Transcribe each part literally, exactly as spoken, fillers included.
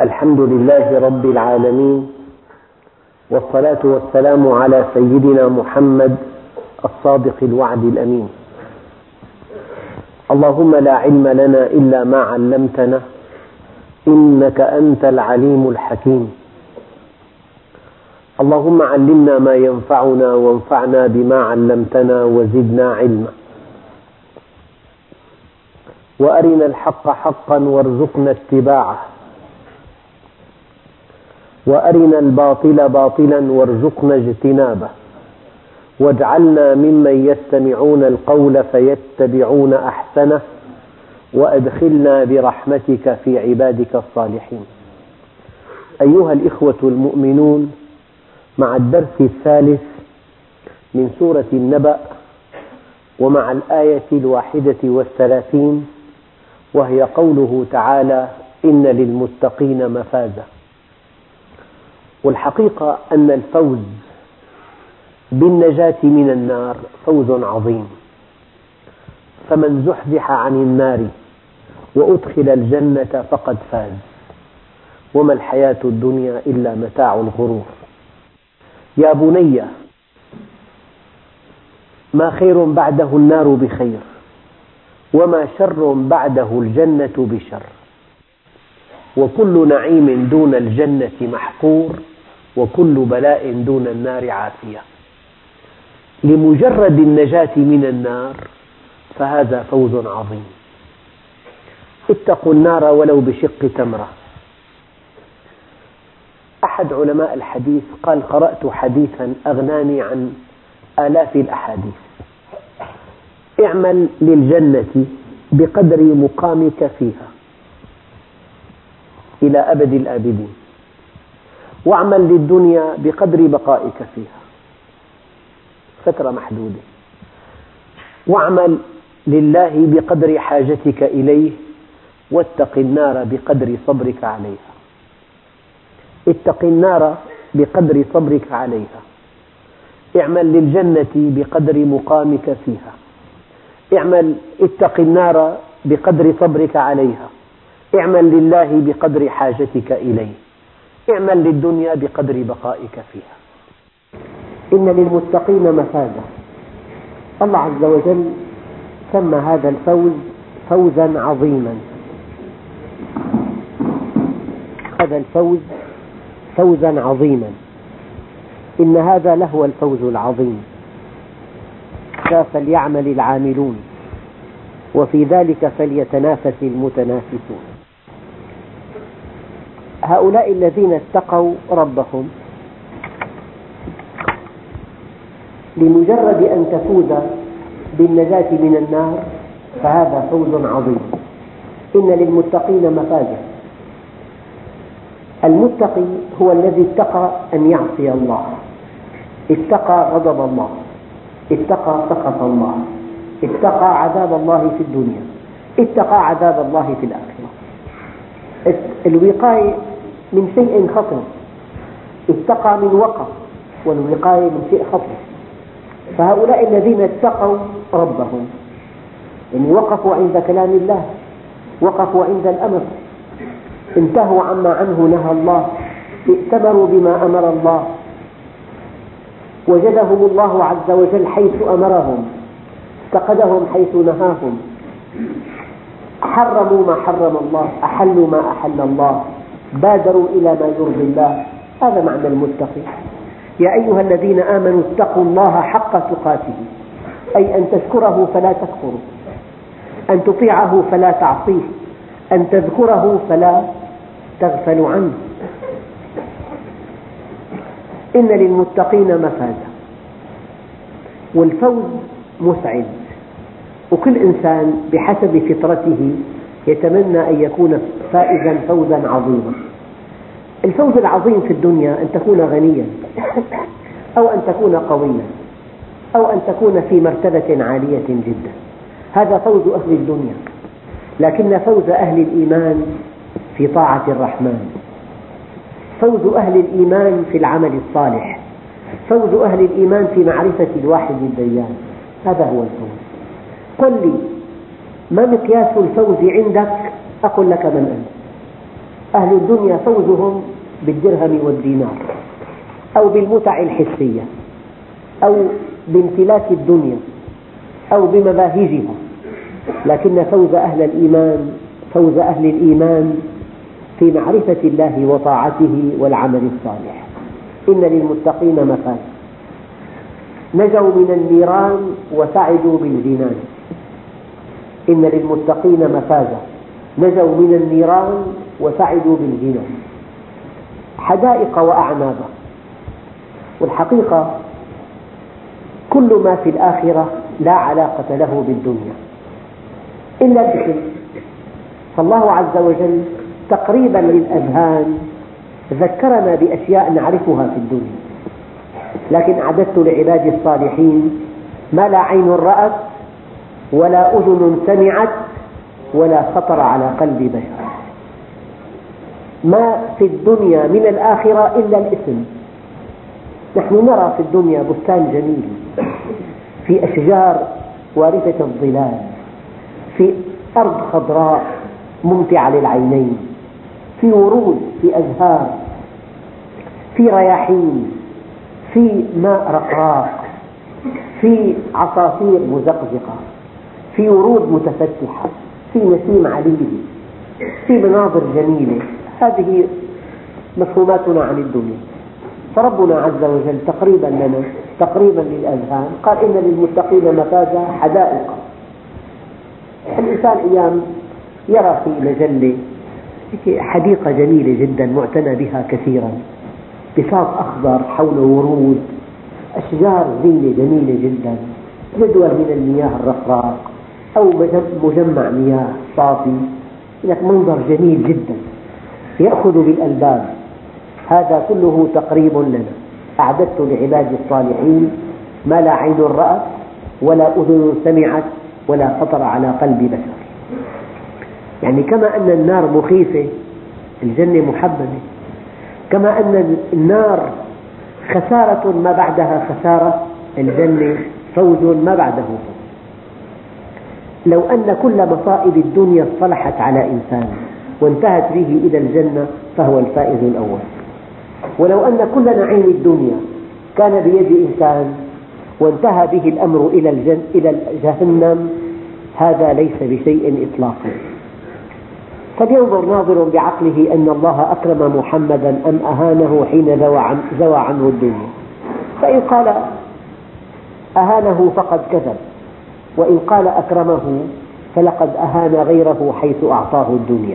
الحمد لله رب العالمين، والصلاة والسلام على سيدنا محمد الصادق الوعد الأمين. اللهم لا علم لنا إلا ما علمتنا إنك أنت العليم الحكيم. اللهم علمنا ما ينفعنا وانفعنا بما علمتنا وزدنا علما، وأرنا الحق حقا وارزقنا اتباعه، وأرنا الباطل باطلا وارزقنا اجتنابه، واجعلنا ممن يستمعون القول فيتبعون أحسنه، وأدخلنا برحمتك في عبادك الصالحين. أيها الإخوة المؤمنون، مع الدرس الثالث من سورة النبأ، ومع الآية الواحدة والثلاثين، وهي قوله تعالى: إن للمتقين مفازا. والحقيقة أن الفوز بالنجاة من النار فوز عظيم، فمن زحزح عن النار وأدخل الجنة فقد فاز، وما الحياة الدنيا إلا متاع الغرور. يا بني، ما خير بعده النار بخير، وما شر بعده الجنة بشر، وكل نعيم دون الجنة محقور، وكل بلاء دون النار عافية. لمجرد النجاة من النار فهذا فوز عظيم. اتقوا النار ولو بشق تمرة. أحد علماء الحديث قال: قرأت حديثا أغناني عن آلاف الأحاديث: اعمل للجنة بقدر مقامك فيها إلى أبد الآبدين، واعمل للدنيا بقدر بقائك فيها فترة محدودة، واعمل لله بقدر حاجتك إليه، واتق النار بقدر صبرك عليها. اتق النار بقدر صبرك عليها. اعمل للجنة بقدر مقامك فيها. اعمل اتق النار بقدر صبرك عليها. اعمل لله بقدر حاجتك إليه. اعمل للدنيا بقدر بقائك فيها. إن للمتقين مفازا. الله عز وجل سمى هذا الفوز فوزا عظيما. هذا الفوز فوزا عظيما. إن هذا لهو الفوز العظيم. فليعمل العاملون، وفي ذلك فليتنافس المتنافسون. هؤلاء الذين اتقوا ربهم، لمجرد أن تفوز بالنجاة من النار فهذا فوز عظيم. إن للمتقين مفازا. المتقي هو الذي اتقى أن يعصي الله، اتقى غضب الله، اتقى سخط الله، اتقى عذاب الله في الدنيا، اتقى عذاب الله في الآخرة. الوقاية من شيء خطر، اتقى من وقع، والوقاية من شيء خطر. فهؤلاء الذين اتقوا ربهم يعني وقفوا عند كلام الله، وقفوا عند الأمر، انتهوا عما عنه نهى الله، ائتمروا بما أمر الله، وجدهم الله عز وجل حيث أمرهم، افتقدهم حيث نهاهم، حرموا ما حرم الله، أحلوا ما أحل الله، بادروا إلى ما يرضي الله. هذا معنى المتقي. يا أيها الذين آمنوا اتقوا الله حق تقاته، أي أن تشكره فلا تكفره، أن تطيعه فلا تعصيه، أن تذكره فلا تغفل عنه. إن للمتقين مفازا. والفوز مسعد، وكل إنسان بحسب فطرته يتمنى أن يكون فائزا فوزا عظيما. الفوز العظيم في الدنيا أن تكون غنيا، أو أن تكون قويا، أو أن تكون في مرتبة عالية جدا. هذا فوز أهل الدنيا. لكن فوز أهل الإيمان في طاعة الرحمن، فوز أهل الإيمان في العمل الصالح، فوز أهل الإيمان في معرفة الواحد الديان. هذا هو الفوز. قل لي ما مقياس الفوز عندك؟ أقول لك من أنت. أهل الدنيا فوزهم بالدرهم والدينار أو بالمتع الحسية أو بامتلاك الدنيا أو بمباهجها، لكن فوز أهل الإيمان فوز أهل الإيمان في معرفة الله وطاعته والعمل الصالح. إن للمتقين مفازا نجوا من النيران وسعدوا بالجنان. إن للمتقين مفازا نجوا من النيران وسعدوا بالجنان. حدائق وأعنابا. والحقيقة كل ما في الآخرة لا علاقة له بالدنيا إلا الاسم، فالله عز وجل تقريبا للأذهان ذكرنا بأشياء نعرفها في الدنيا، لكن أعددت لعبادي الصالحين ما لا عين رأت ولا أذن سمعت ولا خطر على قلب بشر. ما في الدنيا من الآخرة إلا الاسم. نحن نرى في الدنيا بستان جميل في أشجار وارثة الظلال، في أرض خضراء ممتعة للعينين، في ورود، في أزهار، في رياحين، في ماء رقراق، في عصافير مزقزقة، في ورود متفتحة، في نسيم عليل، في مناظر جميلة. هذه مفهوماتنا عن الدنيا. فربنا عز وجل تقريبا لنا تقريبا للأذهان قال إن للمتقين مفازا حدائق. الإنسان أيام يرى في مجلة حديقة جميلة جدا معتنى بها كثيرا، بساط أخضر حوله ورود، أشجار زينة جميلة جدا، جدول من المياه الرقراق أو مجمع مياه صافي، لك منظر جميل جدا يأخذ بالألباب. هذا كله تقريب لنا. أعددت لعبادي الصالحين ما لا عين رأت ولا أذن سمعت ولا خطر على قلب بشر. يعني كما أن النار مخيفة الجنة محببة، كما أن النار خسارة ما بعدها خسارة، الجنة فوز ما بعده فوز. لو أن كل مصائب الدنيا اصطلحت على إنسان وانتهت به إلى الجنة فهو الفائز الأول. ولو أن كل نعيم الدنيا كان بيد إنسان وانتهى به الأمر إلى الجن إلى جهنم هذا ليس بشيء إطلاقا. فلينظر ناظر بعقله أن الله أكرم محمدا أم أهانه حين زوى عنه الدنيا. فإن قال أهانه فقد كذب، وإن قال أكرمه فلقد أهان غيره حيث أعطاه الدنيا.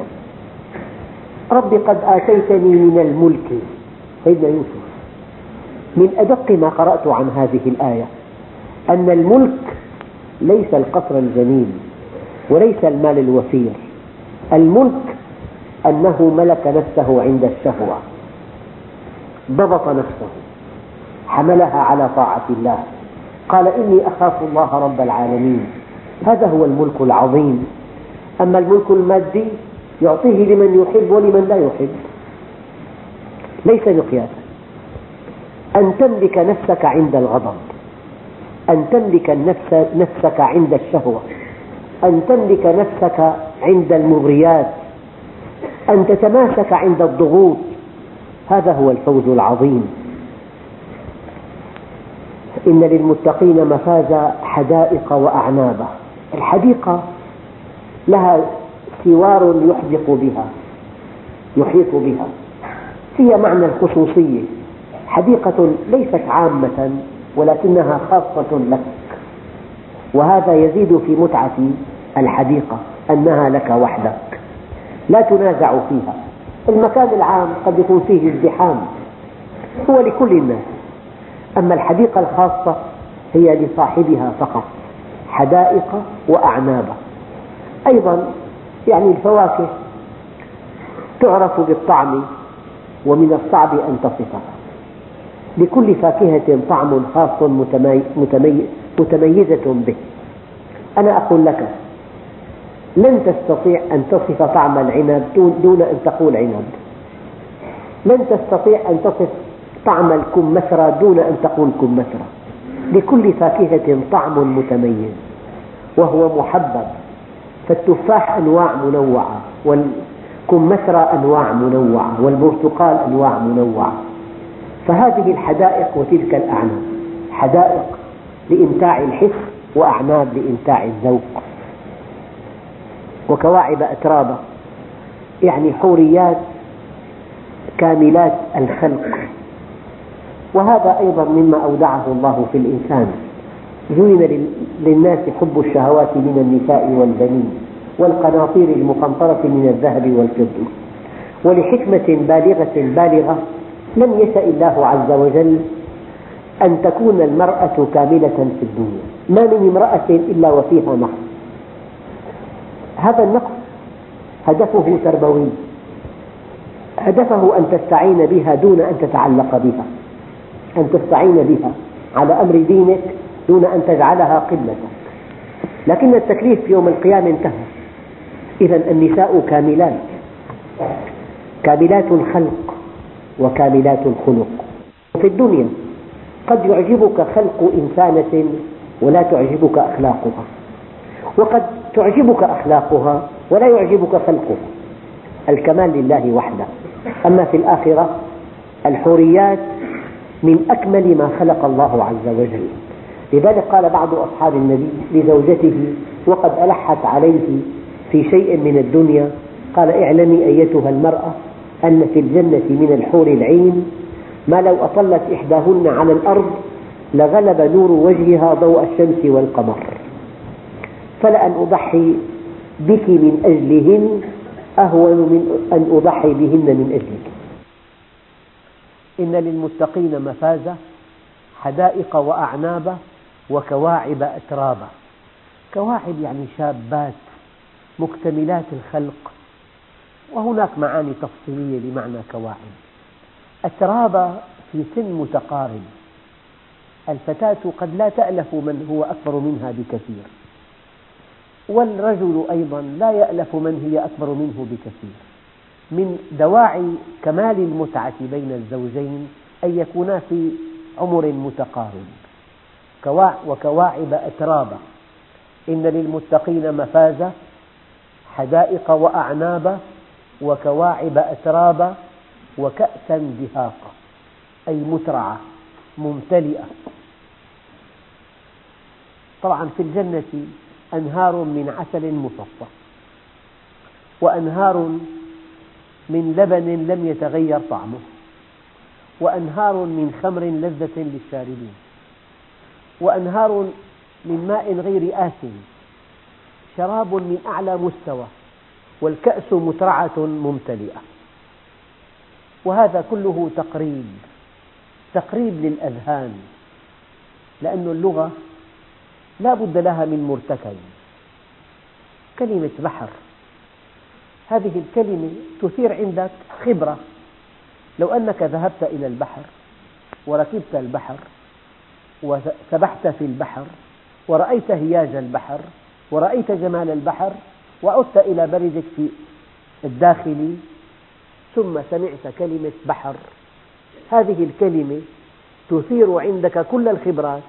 رب قد آتيتني من الملك، سيدنا يوسف، من أدق ما قرأت عن هذه الآية أن الملك ليس القصر الجميل وليس المال الوفير. الملك أنه ملك نفسه عند الشهوة، ضبط نفسه، حملها على طاعة الله، قال إني أخاف الله رب العالمين. هذا هو الملك العظيم. أما الملك المادي يعطيه لمن يحب ولمن لا يحب، ليس مقياسا. أن تملك نفسك عند الغضب، أن تملك النفس نفسك عند الشهوة، أن تملك نفسك عند المغريات، أن تتماسك عند الضغوط، هذا هو الفوز العظيم. إن للمتقين مفازا حدائق وأعنابا. الحديقة لها سوار يحدق بها يحيط بها، فيها معنى الخصوصية. حديقة ليست عامة ولكنها خاصة لك، وهذا يزيد في متعة الحديقة أنها لك وحدك لا تنازع فيها. المكان العام قد يكون فيه ازدحام، هو لكل الناس، أما الحديقة الخاصة هي لصاحبها فقط. حدائق وأعنابا. أيضا يعني الفواكه تعرف بالطعم ومن الصعب أن تصفها. لكل فاكهة طعم خاص متميزة به. أنا أقول لك لن تستطيع أن تصف طعم العنب دون أن تقول عنب، لن تستطيع أن تصف طعم الكمثرى دون أن تقول كمثرى. لكل فاكهة طعم متميز وهو محبب. فالتفاح أنواع منوعة كمثرى أنواع منوعة، والبرتقال أنواع منوعة. فهذه الحدائق وتلك الأعناب، حدائق لإمتاع الحس وأعناب لإمتاع الذوق. وكواعب أترابا، يعني حوريات كاملات الخلق. وهذا أيضا مما أودعه الله في الإنسان. زين للناس حب الشهوات من النساء والبنين والقناطير المقنطرة من الذهب والفضة، ولحكمة بالغة بالغة لم يشأ الله عز وجل أن تكون المرأة كاملة في الدنيا، ما من امرأة إلا وفيها نقص. هذا النقص هدفه تربوي، هدفه أن تستعين بها دون أن تتعلق بها، أن تستعين بها على أمر دينك دون أن تجعلها قبلتك. لكن التكليف في يوم القيامة انتهى. إذن النساء كاملات، كاملات الخلق وكاملات الخلق. في الدنيا قد يعجبك خلق إنسانة ولا تعجبك أخلاقها، وقد تعجبك أخلاقها ولا يعجبك خلقها. الكمال لله وحده. أما في الآخرة الحوريات من أكمل ما خلق الله عز وجل. لذلك قال بعض أصحاب النبي لزوجته وقد ألحت عليه في شيء من الدنيا، قال: اعلمي أيتها المرأة أن في الجنة من الحور العين ما لو أطلت إحداهن على الأرض لغلب نور وجهها ضوء الشمس والقمر، فلأن أضحي بك من أجلهن أهون من أن أضحي بهن من أجلك. إن للمتقين مفازة، حدائق وأعناب وكواعب أترابا. كواعب يعني شابات مكتملات الخلق، وهناك معاني تفصيلية لمعنى كواعب. أترابا في سن متقارب، الفتاة قد لا تألف من هو أكبر منها بكثير، والرجل أيضا لا يألف من هي أكبر منه بكثير. من دواعي كمال المتعة بين الزوجين أن يكونا في عمر متقارب. وكواعب أترابا. إن للمتقين مفازة، حدائق وأعناب وكواعب أترابا وكأسا دهاقا، أي مترعة ممتلئة. طبعا في الجنة أنهار من عسل مصفى، وأنهار من لبن لم يتغير طعمه، وأنهار من خمر لذة للشاربين، وأنهار من ماء غير آسن، شراب من أعلى مستوى، والكأس مترعة ممتلئة. وهذا كله تقريب تقريب للأذهان، لأن اللغة لا بد لها من مرتكز. كلمة بحر، هذه الكلمة تثير عندك خبرة. لو أنك ذهبت إلى البحر وركبت البحر وسبحت في البحر ورأيت هياج البحر ورأيت جمال البحر وعدت إلى بلدك في الداخل ثم سمعت كلمة بحر، هذه الكلمة تثير عندك كل الخبرات.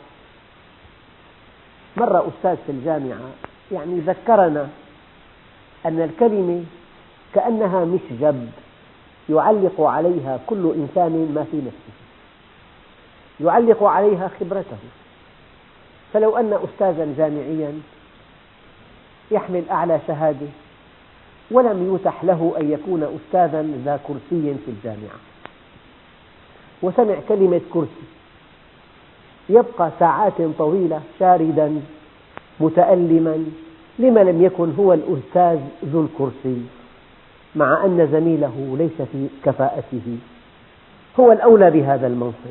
مرة أستاذ في الجامعة يعني ذكرنا أن الكلمة كأنها مشجب يعلق عليها كل إنسان ما في نفسه، يعلق عليها خبرته. فلو أن أستاذا جامعيا يحمل أعلى شهادة ولم يتح له أن يكون أستاذا ذا كرسي في الجامعة، وسمع كلمة كرسي، يبقى ساعات طويلة شاردا متألما لما لم يكن هو الأستاذ ذو الكرسي، مع أن زميله ليس في كفاءته هو الأولى بهذا المنصب.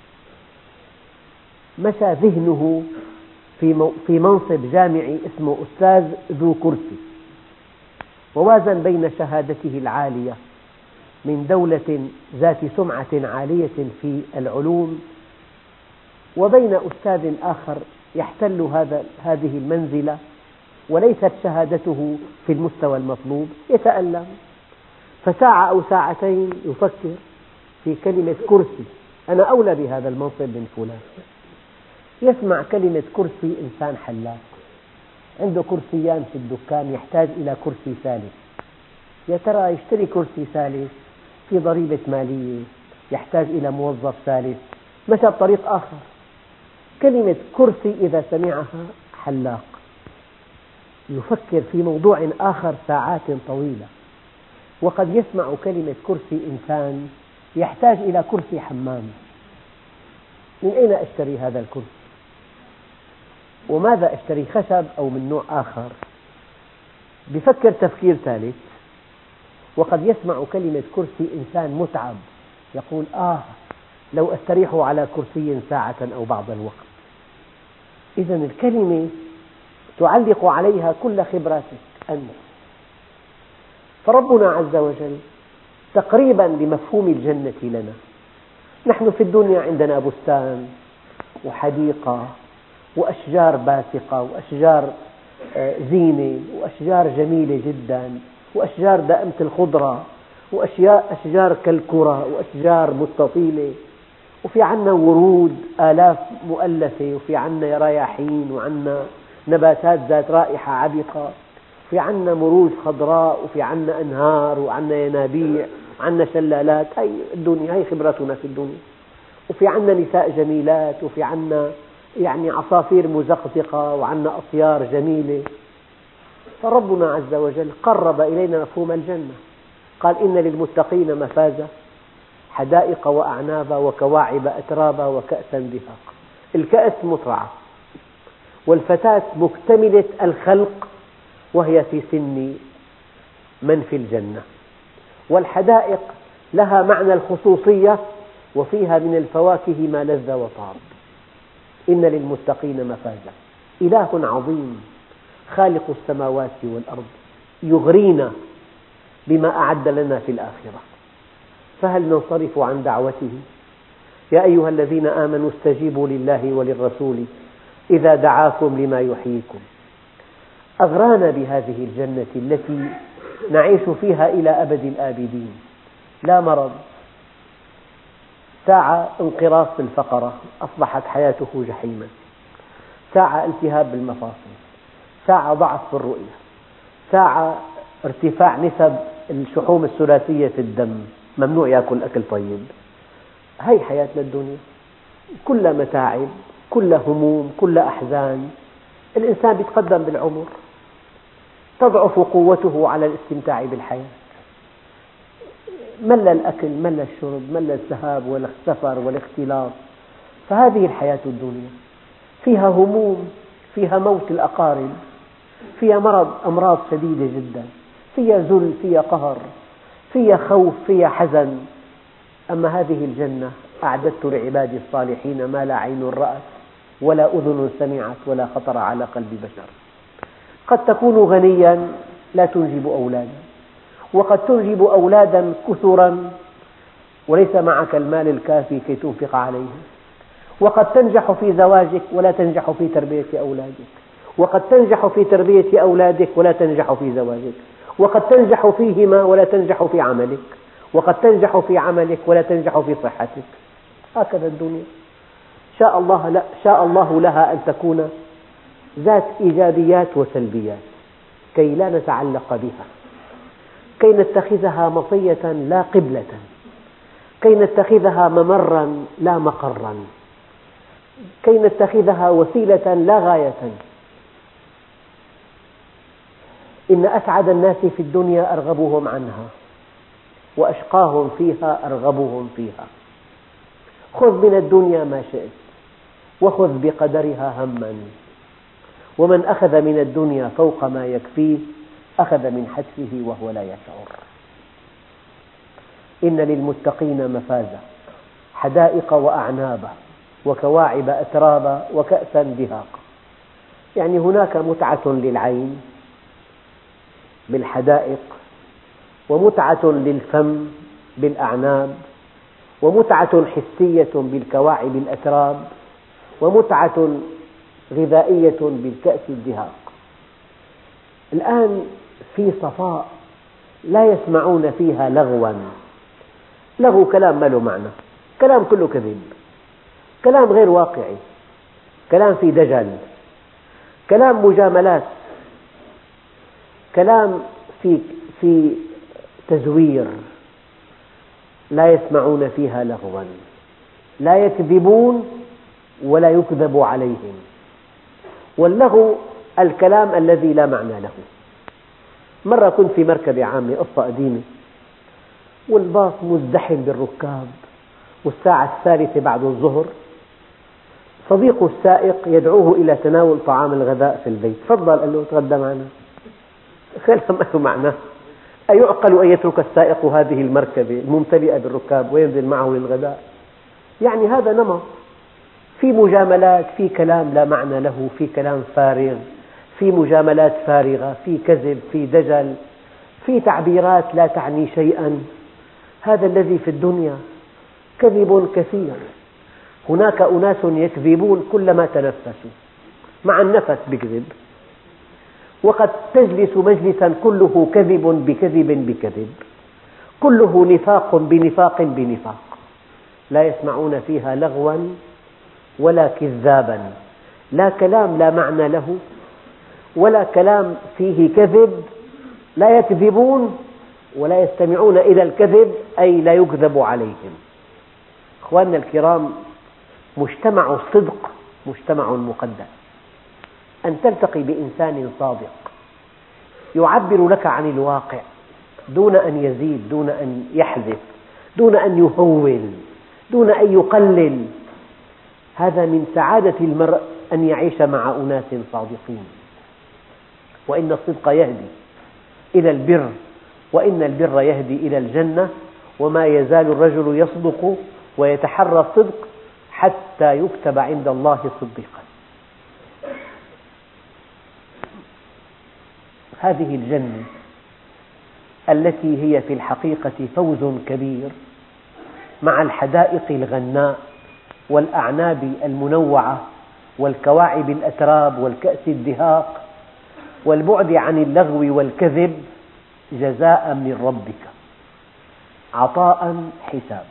مشى ذهنه في منصب جامعي اسمه أستاذ ذو كرسي، ووازن بين شهادته العالية من دولة ذات سمعة عالية في العلوم وبين أستاذ آخر يحتل هذا هذه المنزلة وليست شهادته في المستوى المطلوب، يتألم. فساعة أو ساعتين يفكر في كلمة كرسي، أنا أولى بهذا المنصب من فلان. يسمع كلمة كرسي إنسان حلاق عنده كرسيان في الدكان، يحتاج إلى كرسي ثالث، يا ترى يشتري كرسي ثالث في ضريبة مالية، يحتاج إلى موظف ثالث، مشى بطريق آخر. كلمة كرسي إذا سمعها حلاق يفكر في موضوع آخر ساعات طويلة، وقد يسمع كلمة كرسي إنسان يحتاج إلى كرسي حمام. من أين أشتري هذا الكرسي؟ وماذا أشتري، خشب أو من نوع آخر؟ بفكر تفكير ثالث. وقد يسمع كلمة كرسي إنسان متعب يقول آه لو أستريح على كرسي ساعة أو بعض الوقت. إذا الكلمة تعلق عليها كل خبراتك أنت. فربنا عز وجل تقريبا لمفهوم الجنة لنا. نحن في الدنيا عندنا بستان وحديقة وأشجار باسقة وأشجار زينة وأشجار جميلة جدا وأشجار دائمة الخضرة وأشجار كالكرة وأشجار مستطيلة، وفي عنا ورود آلاف مؤلفة، وفي عنا رياحين، وعنا نباتات ذات رائحة عبقة، في عنا مروج خضراء، وفي عنا أنهار، وعنا ينابيع، وعنا شلالات. هي الدنيا، هي خبرتنا في الدنيا. وفي عنا نساء جميلات، وفي عنا يعني عصافير مزقزقة، وعنا أطيار جميلة. فربنا عز وجل قرب إلينا مفهوم الجنة، قال إن للمتقين مفازة حدائق وأعنابا وكواعب أترابا وكأسا دهاقا. الكأس مطرعة، والفتاة مكتملة الخلق وهي في سن من في الجنة، والحدائق لها معنى الخصوصية وفيها من الفواكه ما لذ وطاب. إن للمتقين مفازة. إله عظيم خالق السماوات والأرض يغرينا بما أعد لنا في الآخرة، فهل ننصرف عن دعوته؟ يا أيها الذين آمنوا استجيبوا لله وللرسول إذا دعاكم لما يحييكم. أغرانا بهذه الجنة التي نعيش فيها إلى أبد الآبدين، لا مرض، ساعة انقراض في الفقرة أصبحت حياته جحيما، ساعة التهاب بالمفاصل، ساعة ضعف في الرؤية، ساعة ارتفاع نسب الشحوم الثلاثية في الدم، ممنوع يأكل أكل طيب. هي حياتنا الدنيا، كل متاعب، كل هموم، كل أحزان. الإنسان يتقدم بالعمر، تضعف قوته على الاستمتاع بالحياة، مل الأكل، مل الشرب، مل الذهاب والسفر والاختلاط. فهذه الحياة الدنيا فيها هموم، فيها موت الأقارب، فيها مرض، أمراض شديدة جدا، فيها ذل، فيها قهر، فيها خوف، فيها حزن. أما هذه الجنة أعددت لعبادي الصالحين ما لا عين رأت ولا أذن سمعت ولا خطر على قلب بشر. قد تكون غنيا لا تنجب أولادا، وقد تنجب أولادا كثرا وليس معك المال الكافي كي تنفق عليهم، وقد تنجح في زواجك ولا تنجح في تربية أولادك، وقد تنجح في تربية أولادك ولا تنجح في زواجك، وقد تنجح فيهما ولا تنجح في عملك، وقد تنجح في عملك ولا تنجح في صحتك. هكذا الدنيا، شاء الله, لا شاء الله لها أن تكون ذات إيجابيات وسلبيات كي لا نتعلق بها، كي نتخذها مطية لا قبلة، كي نتخذها ممرا لا مقرا، كي نتخذها وسيلة لا غاية. إن أسعد الناس في الدنيا أرغبهم عنها، وأشقاهم فيها أرغبهم فيها. خذ من الدنيا ما شئت، وخذ بقدرها هما، ومن أخذ من الدنيا فوق ما يكفيه أخذ من حتفه وهو لا يشعر. إن للمتقين مفازة حدائق وأعنابا وكواعب أترابا وكأسا دهاقا. يعني هناك متعة للعين بالحدائق، ومتعة للفم بالأعناب، ومتعة حسية بالكواعب الأتراب، ومتعة غذائية بالكأس الدهاق. الآن في صفاء لا يسمعون فيها لغوا، لغو كلام ما له معنى، كلام كله كذب، كلام غير واقعي، كلام في دجل، كلام مجاملات، كلام في في تزوير، لا يسمعون فيها لغوا، لا يكذبون ولا يكذب عليهم. واللغو الكلام الذي لا معنى له. مرة كنت في مركبة عامة، قصة قديمة، والباص مزدحم بالركاب، والساعة الثالثة بعد الظهر، صديقه السائق يدعوه إلى تناول طعام الغداء في البيت. تفضل، قال له تغدى معنا. كلام ما له معنى. أيعقل أن يترك السائق هذه المركبة الممتلئة بالركاب وينزل معه للغداء؟ يعني هذا نمط، في مجاملات، في كلام لا معنى له، في كلام فارغ، في مجاملات فارغة، في كذب، في دجل، في تعبيرات لا تعني شيئا. هذا الذي في الدنيا، كذب كثير. هناك أناس يكذبون كلما تنفسوا، مع النفس بكذب، وقد تجلس مجلسا كله كذب بكذب بكذب، كله نفاق بنفاق بنفاق، لا يسمعون فيها لغوا ولا كذابا، لا كلام لا معنى له ولا كلام فيه كذب، لا يكذبون ولا يستمعون إلى الكذب، أي لا يكذب عليهم. أخواننا الكرام، مجتمع الصدق مجتمع مقدس. أن تلتقي بإنسان صادق يعبر لك عن الواقع دون أن يزيد، دون أن يحذف، دون أن يهول، دون أن يقلل، هذا من سعادة المرء أن يعيش مع أناس صادقين. وإن الصدق يهدي إلى البر، وإن البر يهدي إلى الجنة، وما يزال الرجل يصدق ويتحرى الصدق حتى يكتب عند الله صديقا. هذه الجنة التي هي في الحقيقة فوز كبير، مع الحدائق الغناء والأعناب المنوعة والكواعب الأتراب والكأس الدهاق والبعد عن اللغو والكذب، جزاء من ربك عطاء حسابا.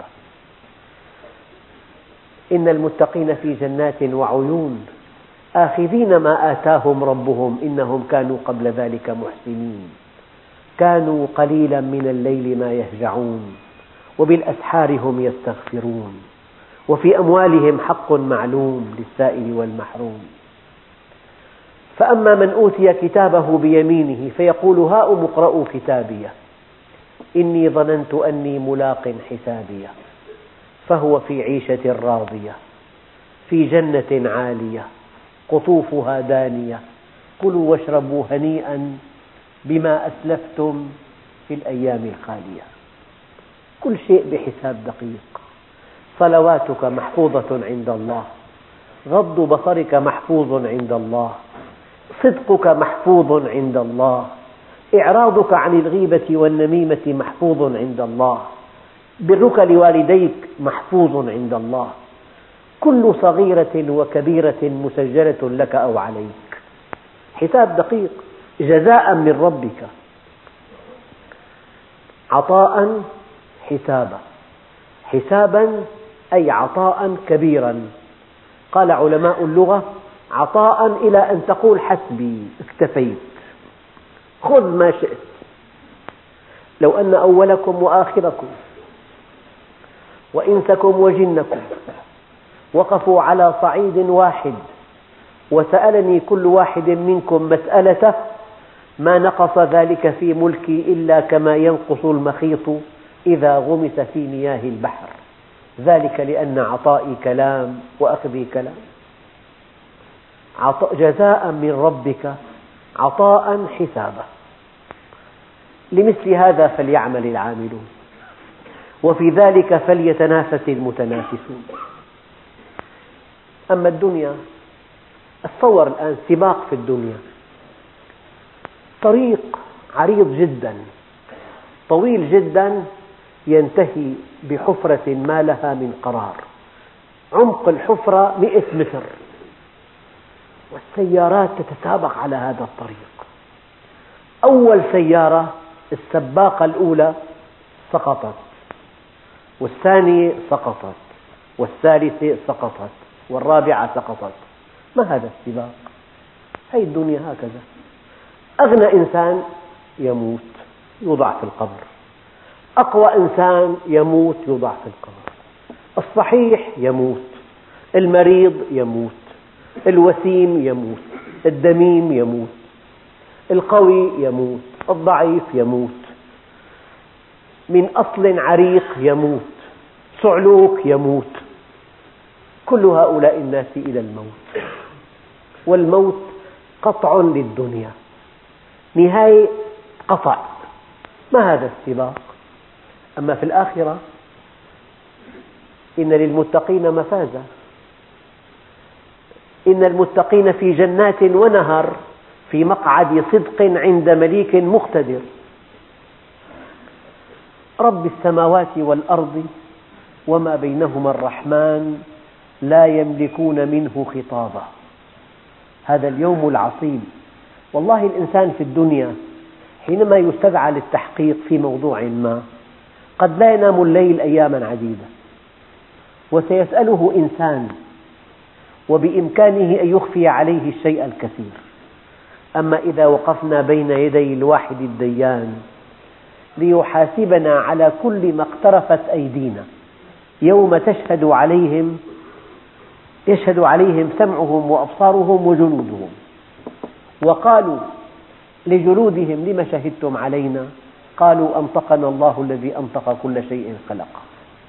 إن المتقين في جنات وعيون آخذين ما آتاهم ربهم إنهم كانوا قبل ذلك محسنين، كانوا قليلا من الليل ما يهجعون وبالأسحار هم يستغفرون، وفي أموالهم حق معلوم للسائل والمحروم. فأما من أوتي كتابه بيمينه فيقول هاؤم اقرءوا كتابيه إني ظننت أني ملاق حسابيه، فهو في عيشة راضية في جنة عالية قطوفها دانية كلوا واشربوا هنيئا بما أسلفتم في الأيام الخالية. كل شيء بحساب دقيق. صلواتك محفوظة عند الله، غض بصرك محفوظ عند الله، صدقك محفوظ عند الله، إعراضك عن الغيبة والنميمة محفوظ عند الله، برك لوالديك محفوظ عند الله، كل صغيرة وكبيرة مسجلة لك أو عليك. حساب دقيق، جزاء من ربك عطاء حسابا. حسابا أي عطاء كبيرا. قال علماء اللغة عطاء إلى أن تقول حسبي اكتفيت، خذ ما شئت. لو أن أولكم وآخركم وإنسكم وجنكم وقفوا على صعيد واحد وسألني كل واحد منكم مسألته ما نقص ذلك في ملكي إلا كما ينقص المخيط إذا غمس في مياه البحر، ذلك لأن عطائي كلام وأخذي كلام. جزاء من ربك عطاء حسابا. لمثل هذا فليعمل العاملون وفي ذلك فليتنافس المتنافسون. أما الدنيا، تصور الآن سباق في الدنيا، طريق عريض جدا طويل جدا ينتهي بحفرة ما لها من قرار، عمق الحفرة مئة متر، والسيارات تتسابق على هذا الطريق. أول سيارة السباقة الأولى سقطت، والثانية سقطت، والثالثة سقطت، والرابعة سقطت. ما هذا السباق؟ هذه الدنيا هكذا. أغنى إنسان يموت، يوضع في القبر، أقوى إنسان يموت يوضع في القبر، الصحيح يموت، المريض يموت، الوسيم يموت، الدميم يموت، القوي يموت، الضعيف يموت، من أصل عريق يموت، صعلوك يموت، كل هؤلاء الناس إلى الموت، والموت قطع للدنيا، نهاية قطع، ما هذا السباق؟ أما في الآخرة إن للمتقين مفازا، إن المتقين في جنات ونهر في مقعد صدق عند مليك مقتدر. رب السماوات والأرض وما بينهما الرحمن لا يملكون منه خطابا. هذا اليوم العصيب. والله الإنسان في الدنيا حينما يستدعى للتحقيق في موضوع ما قد لا ينام الليل أياما عديدة، وسيسأله إنسان وبإمكانه أن يخفي عليه الشيء الكثير. أما إذا وقفنا بين يدي الواحد الديان ليحاسبنا على كل ما اقترفت أيدينا يوم تشهد عليهم يشهد عليهم سمعهم وأبصارهم وجلودهم، وقالوا لجلودهم لم شهدتم علينا؟ قالوا أنطقنا الله الذي أنطق كل شيء خلقه.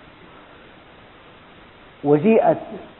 وجيءت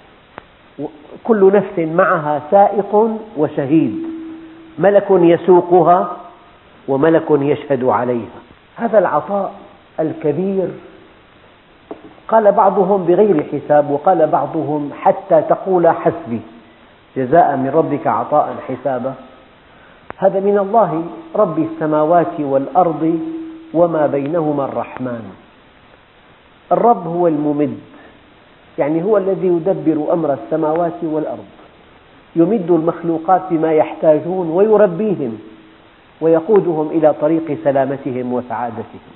كل نفس معها سائق وشهيد، ملك يسوقها وملك يشهد عليها. هذا العطاء الكبير قال بعضهم بغير حساب، وقال بعضهم حتى تقول حسبي، جزاء من ربك عطاء حسابا. هذا من الله رب السماوات والأرض وما بينهما الرحمن. الرب هو الممد، يعني هو الذي يدبر أمر السماوات والأرض، يمد المخلوقات بما يحتاجون ويربيهم ويقودهم إلى طريق سلامتهم وسعادتهم.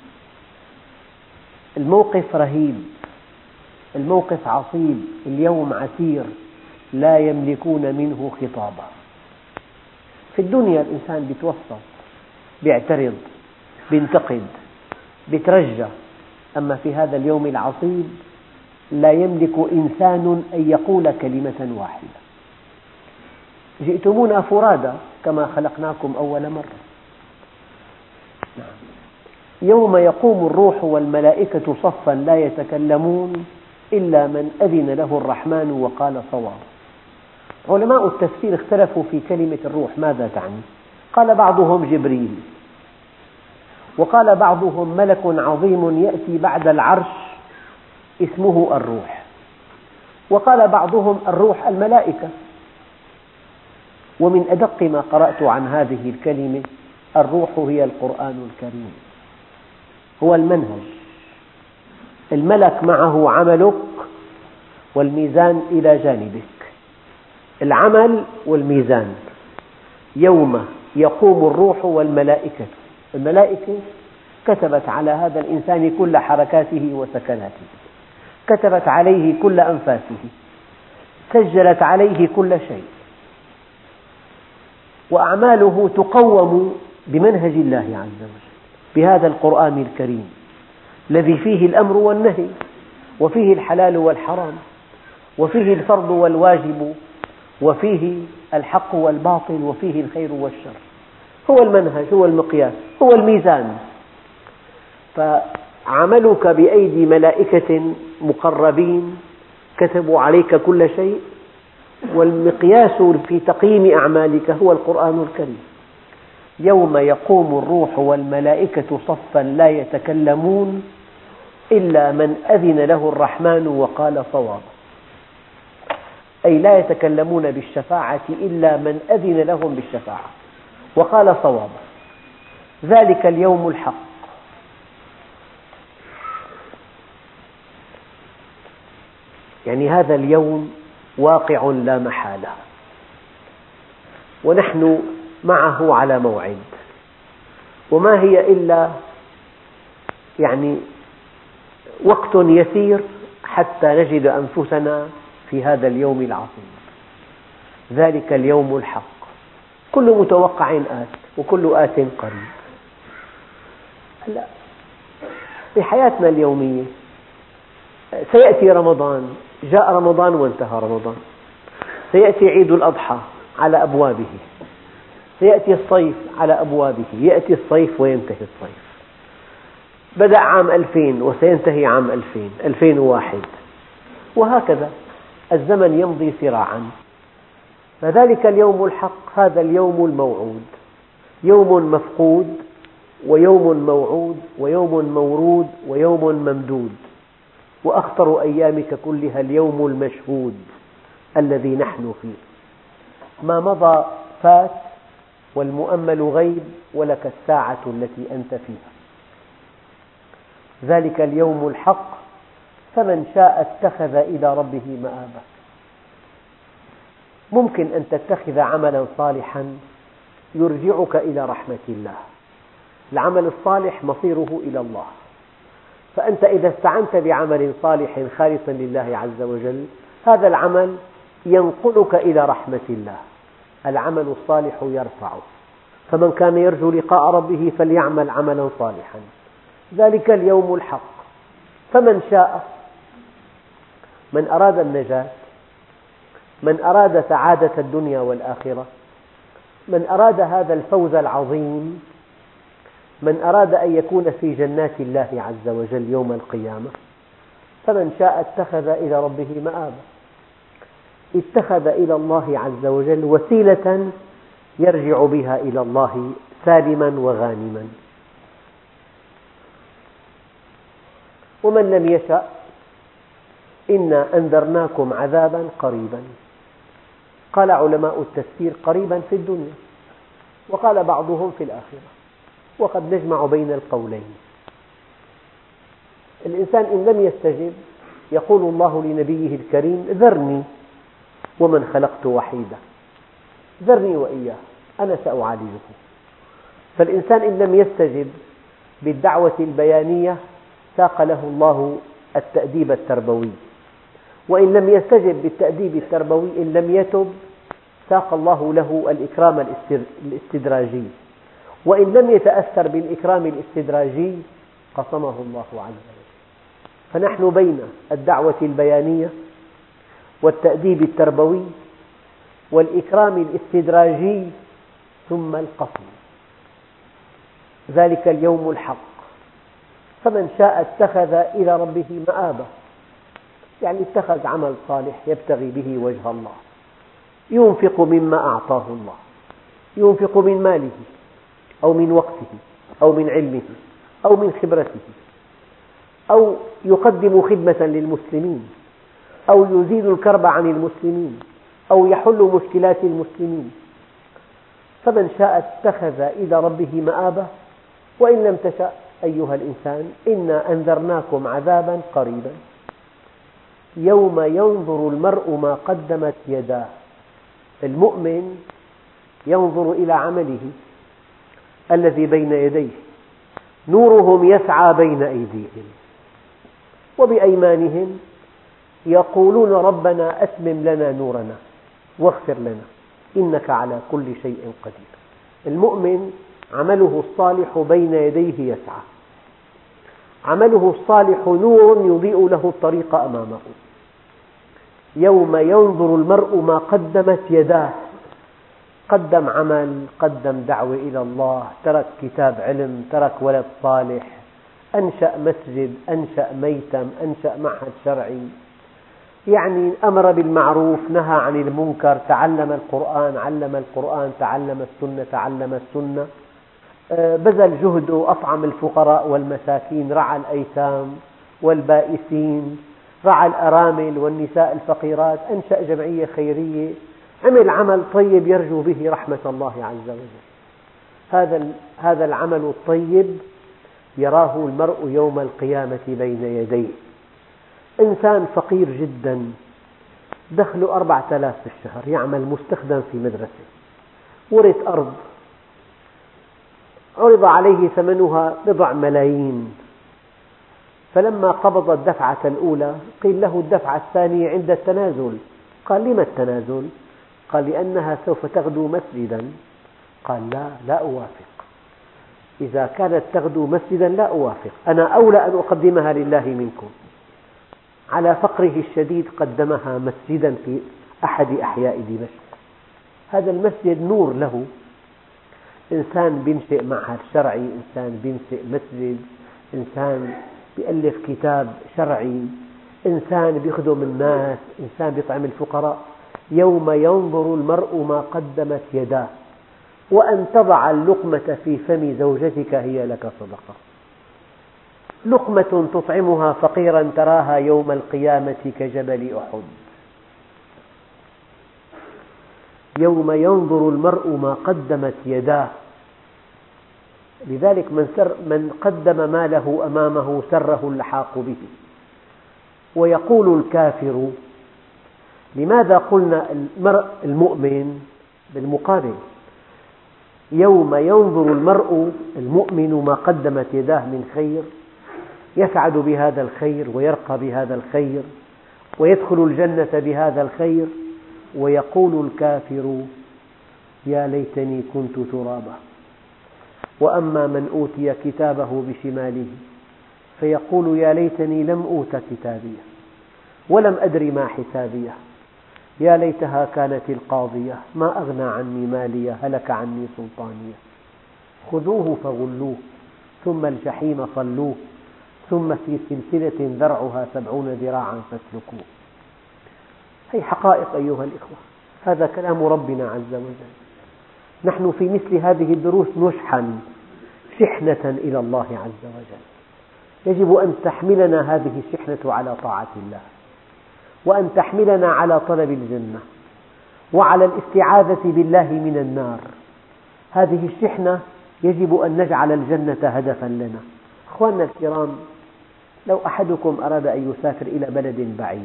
الموقف رهيب، الموقف عصيب، اليوم عسير لا يملكون منه خطابا. في الدنيا الإنسان بيتوسط، بيعترض، بينتقد، بيترجى، أما في هذا اليوم العصيب لا يملك إنسان أن يقول كلمة واحدة. جئتمونا فرادا كما خلقناكم أول مرة. يوم يقوم الروح والملائكة صفا لا يتكلمون إلا من أذن له الرحمن وقال صواب. علماء التفسير اختلفوا في كلمة الروح ماذا تعني. قال بعضهم جبريل، وقال بعضهم ملك عظيم يأتي بعد العرش اسمه الروح، وقال بعضهم الروح الملائكة. ومن أدق ما قرأت عن هذه الكلمة الروح هي القرآن الكريم، هو المنهج. الملك معه عملك والميزان إلى جانبك، العمل والميزان. يوم يقوم الروح والملائكة، الملائكة كتبت على هذا الإنسان كل حركاته وسكناته، كتبت عليه كل أنفاسه، سجلت عليه كل شيء، وأعماله تقوم بمنهج الله عز وجل، بهذا القرآن الكريم الذي فيه الأمر والنهي، وفيه الحلال والحرام، وفيه الفرض والواجب، وفيه الحق والباطل، وفيه الخير والشر. هو المنهج، هو المقياس، هو الميزان. فعملك بأيدي ملائكة مقربين كتبوا عليك كل شيء، والمقياس في تقييم أعمالك هو القرآن الكريم. يوم يقوم الروح والملائكة صفا لا يتكلمون إلا من أذن له الرحمن وقال صواب، أي لا يتكلمون بالشفاعة إلا من أذن لهم بالشفاعة وقال صواب. ذلك اليوم الحق. يعني هذا اليوم واقع لا محالة، ونحن معه على موعد، وما هي إلا يعني وقت يسير حتى نجد أنفسنا في هذا اليوم العظيم. ذلك اليوم الحق، كل متوقع آت وكل آت قريب. هلا في حياتنا اليومية سيأتي رمضان، جاء رمضان وانتهى رمضان، سيأتي عيد الأضحى على أبوابه، سيأتي الصيف على أبوابه، يأتي الصيف وينتهي الصيف، بدأ عام ألفين وسينتهي عام ألفين، ألفين وواحد، وهكذا الزمن يمضي سراعا. فذلك اليوم الحق، هذا اليوم الموعود، يوم مفقود ويوم موعود ويوم مورود ويوم ممدود، وأخطر أيامك كلها اليوم المشهود الذي نحن فيه. ما مضى فات والمؤمل غيب، ولك الساعة التي أنت فيها. ذلك اليوم الحق، فمن شاء اتخذ إلى ربه مآبا. ممكن أن تتخذ عملا صالحا يرجعك إلى رحمة الله. العمل الصالح مصيره إلى الله، فأنت إذا استعنت بعمل صالح خالصا لله عز وجل، هذا العمل ينقلك إلى رحمة الله. العمل الصالح يرفع، فمن كان يرجو لقاء ربه فليعمل عملا صالحا. ذلك اليوم الحق، فمن شاء، من أراد النجاة، من أراد سعادة الدنيا والآخرة، من أراد هذا الفوز العظيم، من أراد أن يكون في جنات الله عز وجل يوم القيامة، فمن شاء اتخذ إلى ربه مآبا. اتخذ إلى الله عز وجل وسيلة يرجع بها إلى الله سالما وغانما. ومن لم يشأ إنا أنذرناكم عذابا قريبا. قال علماء التفسير قريبا في الدنيا، وقال بعضهم في الآخرة، وقد نجمع بين القولين. الإنسان إن لم يستجب يقول الله لنبيه الكريم: ذرني ومن خلقت وحيدا، ذرني وإياه أنا سأعالجه. فالإنسان إن لم يستجب بالدعوة البيانية ساق له الله التأديب التربوي، وإن لم يستجب بالتأديب التربوي، إن لم يتب، ساق الله له الإكرام الاستدراجي، وإن لم يتأثر بالإكرام الاستدراجي قصمه الله عز وجل. فنحن بين الدعوة البيانية والتأديب التربوي والإكرام الاستدراجي ثم القصم. ذلك اليوم الحق، فمن شاء اتخذ إلى ربه مآبا، يعني اتخذ عمل صالح يبتغي به وجه الله، ينفق مما أعطاه الله، ينفق من ماله أو من وقته أو من علمه أو من خبرته، أو يقدم خدمة للمسلمين، أو يزيل الكرب عن المسلمين، أو يحل مشكلات المسلمين. فمن شاء اتخذ إلى ربه مآبا. وإن لم تشأ أيها الإنسان إنا أنذرناكم عذابا قريبا يوم ينظر المرء ما قدمت يداه. المؤمن ينظر إلى عمله الذي بين يديه، نورهم يسعى بين أيديهم وبأيمانهم يقولون ربنا أتمم لنا نورنا واغفر لنا إنك على كل شيء قدير. المؤمن عمله الصالح بين يديه يسعى، عمله الصالح نور يضيء له الطريق أمامه. يوم ينظر المرء ما قدمت يداه، قدم عمل، قدم دعوة إلى الله، ترك كتاب علم، ترك ولد صالح، أنشأ مسجد، أنشأ ميتم، أنشأ معهد شرعي، يعني أمر بالمعروف، نهى عن المنكر، تعلم القرآن، علم القرآن، تعلم السنة، تعلم السنة، بذل جهده، أطعم الفقراء والمساكين، رعى الأيتام والبائسين، رعى الأرامل والنساء الفقيرات، أنشأ جمعية خيرية، عمل عمل طيب يرجو به رحمة الله عز وجل. هذا هذا العمل الطيب يراه المرء يوم القيامة بين يديه. إنسان فقير جدا دخله أربعة آلاف في الشهر، يعمل مستخدم في مدرسة، ورث أرض عرض عليه ثمنها بضع ملايين، فلما قبض الدفعة الأولى قيل له الدفعة الثانية عند التنازل. قال: لم التنازل؟ قال: لأنها سوف تغدو مسجدا. قال: لا لا أوافق. إذا كانت تغدو مسجدا لا أوافق، أنا أولى أن أقدمها لله منكم. على فقره الشديد قدمها مسجدا في أحد أحياء دمشق. هذا المسجد نور له، إنسان بينشئ معهد شرعي، إنسان بينشئ مسجد، إنسان بيألف كتاب شرعي، إنسان بيخدم الناس، إنسان بيطعم الفقراء. يوم ينظر المرء ما قدمت يداه وأن تضع اللقمة في فم زوجتك هي لك صدقة. لقمة تطعمها فقيرا تراها يوم القيامة كجبل أحد. يوم ينظر المرء ما قدمت يداه. لذلك من, سر من قدم ماله أمامه سره اللحاق به. ويقول الكافر، لماذا قلنا المرء المؤمن بالمقابل؟ يوم ينظر المرء المؤمن ما قدمت يداه من خير يسعد بهذا الخير ويرقى بهذا الخير ويدخل الجنة بهذا الخير، ويقول الكافر يا ليتني كنت ترابا. وأما من أوتي كتابه بشماله فيقول يا ليتني لم أوت كتابيه ولم أدر ما حسابيه يا ليتها كانت القاضية ما أغنى عني ماليه هلك عني سلطانيه خذوه فغلوه ثم الجحيم صلوه ثم في سلسلة ذرعها سبعون ذراعا فاسلكوه. هذه حقائق أيها الإخوة، هذا كلام ربنا عز وجل. نحن في مثل هذه الدروس نشحن شحنة إلى الله عز وجل. يجب أن تحملنا هذه الشحنة على طاعة الله، وأن تحملنا على طلب الجنة، وعلى الاستعاذة بالله من النار. هذه الشحنة يجب أن نجعل الجنة هدفا لنا. أخواننا الكرام، لو أحدكم أراد أن يسافر إلى بلد بعيد،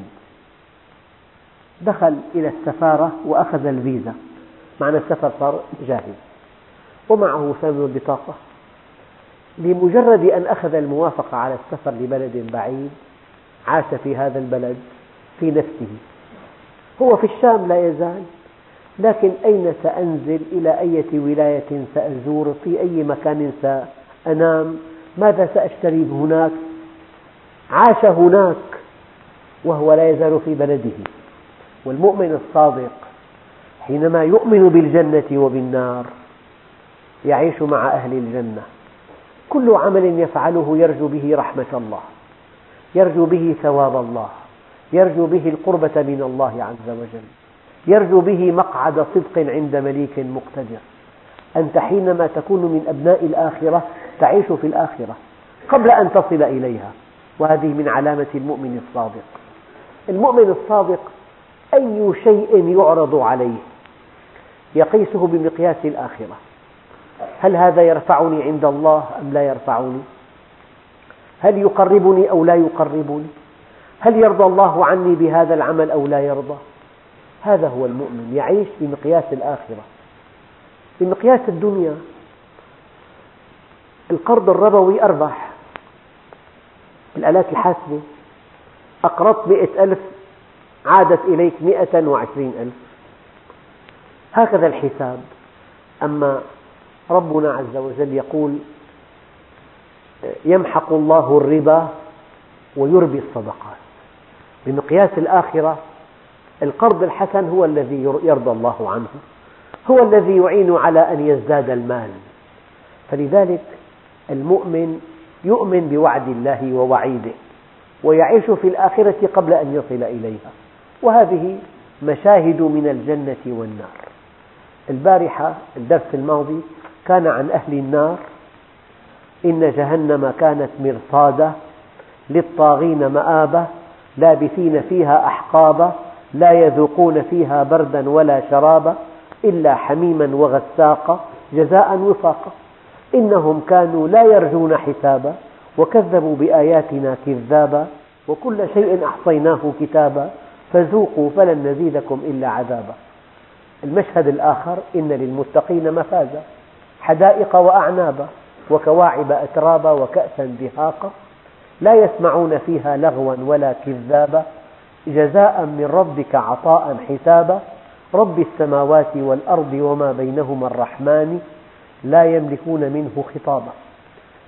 دخل إلى السفارة وأخذ الفيزا، معنى السفر صار جاهز ومعه ثمن البطاقة، لمجرد أن أخذ الموافقة على السفر لبلد بعيد عاش في هذا البلد في نفسه. هو في الشام لا يزال، لكن أين سأنزل، إلى أي ولاية سأزور، في أي مكان سأنام، ماذا سأشتري هناك. عاش هناك وهو لا يزال في بلده. والمؤمن الصادق حينما يؤمن بالجنة وبالنار يعيش مع أهل الجنة. كل عمل يفعله يرجو به رحمة الله، يرجو به ثواب الله، يرجو به القربة من الله عز وجل، يرجو به مقعد صدق عند مليك مقتدر. أنت حينما تكون من أبناء الآخرة تعيش في الآخرة قبل أن تصل إليها، وهذه من علامة المؤمن الصادق. المؤمن الصادق أي شيء يعرض عليه يقيسه بمقياس الآخرة. هل هذا يرفعني عند الله أم لا يرفعني؟ هل يقربني أو لا يقربني؟ هل يرضى الله عني بهذا العمل أو لا يرضى؟ هذا هو المؤمن، يعيش بمقياس الآخرة. بمقياس الدنيا القرض الربوي أربح. الآلات الحاسبة أقرضت مئة ألف عادت إليك مئة وعشرين ألف، هكذا الحساب. أما ربنا عز وجل يقول يمحق الله الربا ويربي الصدقات. بمقياس الآخرة القرض الحسن هو الذي يرضى الله عنه، هو الذي يعين على أن يزداد المال. فلذلك المؤمن يؤمن بوعد الله ووعيده ويعيش في الآخرة قبل أن يصل إليها. وهذه مشاهد من الجنة والنار. البارحة الدرس الماضي كان عن أهل النار. إن جهنم كانت مرصادا للطاغين مآبا لابثين فيها أحقابا لا يذوقون فيها بردا ولا شرابا إلا حميما وغساقا جزاء وفاقا إنهم كانوا لا يرجون حسابا وكذبوا بآياتنا كذابا وكل شيء أحصيناه كتابا فذوقوا فلن نزيدكم إلا عذابا. المشهد الآخر إن للمتقين مفازا حدائق وأعنابا وكواعب أترابا وكأسا دهاقا لا يسمعون فيها لغوا ولا كذابا جزاء من ربك عطاء حسابا رب السماوات والأرض وما بينهما الرحمن لا يملكون منه خطابا.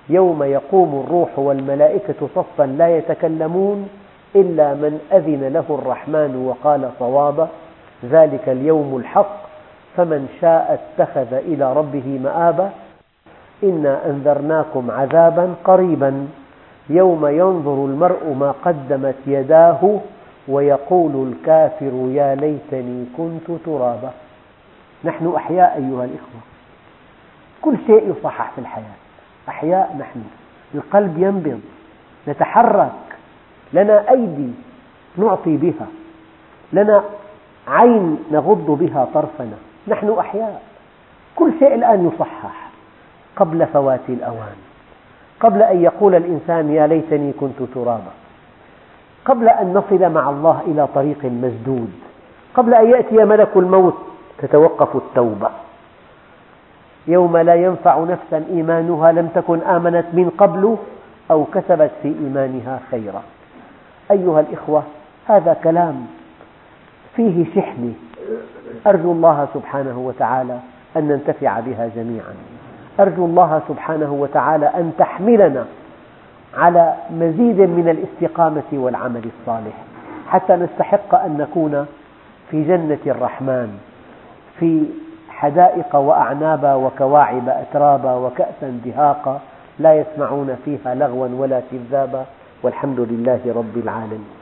يوم يقوم الروح والملائكة صفا لا يتكلمون إلا من أذن له الرحمن وقال صوابا ذلك اليوم الحق فمن شاء اتخذ إلى ربه مآبا إنا أنذرناكم عذابا قريبا يوم ينظر المرء ما قدمت يداه ويقول الكافر يا ليتني كنت ترابا. نحن أحياء أيها الإخوة، كل شيء يصحح في الحياة، أحياء نحن، القلب ينبض، نتحرك، لنا أيدي نعطي بها، لنا عين نغض بها طرفنا، نحن أحياء، كل شيء الآن يصحح قبل فوات الأوان، قبل أن يقول الإنسان يا ليتني كنت ترابا، قبل أن نصل مع الله إلى طريق مسدود، قبل أن يأتي ملك الموت تتوقف التوبة. يوم لا ينفع نفسا إيمانها لم تكن آمنت من قبل أو كسبت في إيمانها خيرا. أيها الإخوة، هذا كلام فيه شحنة، أرجو الله سبحانه وتعالى أن ننتفع بها جميعا، أرجو الله سبحانه وتعالى أن تحملنا على مزيد من الاستقامة والعمل الصالح حتى نستحق أن نكون في جنة الرحمن، في حدائق وأعنابا وكواعب أترابا وكأسا دهاقا لا يسمعون فيها لغوا ولا كذابا والحمد لله رب العالمين.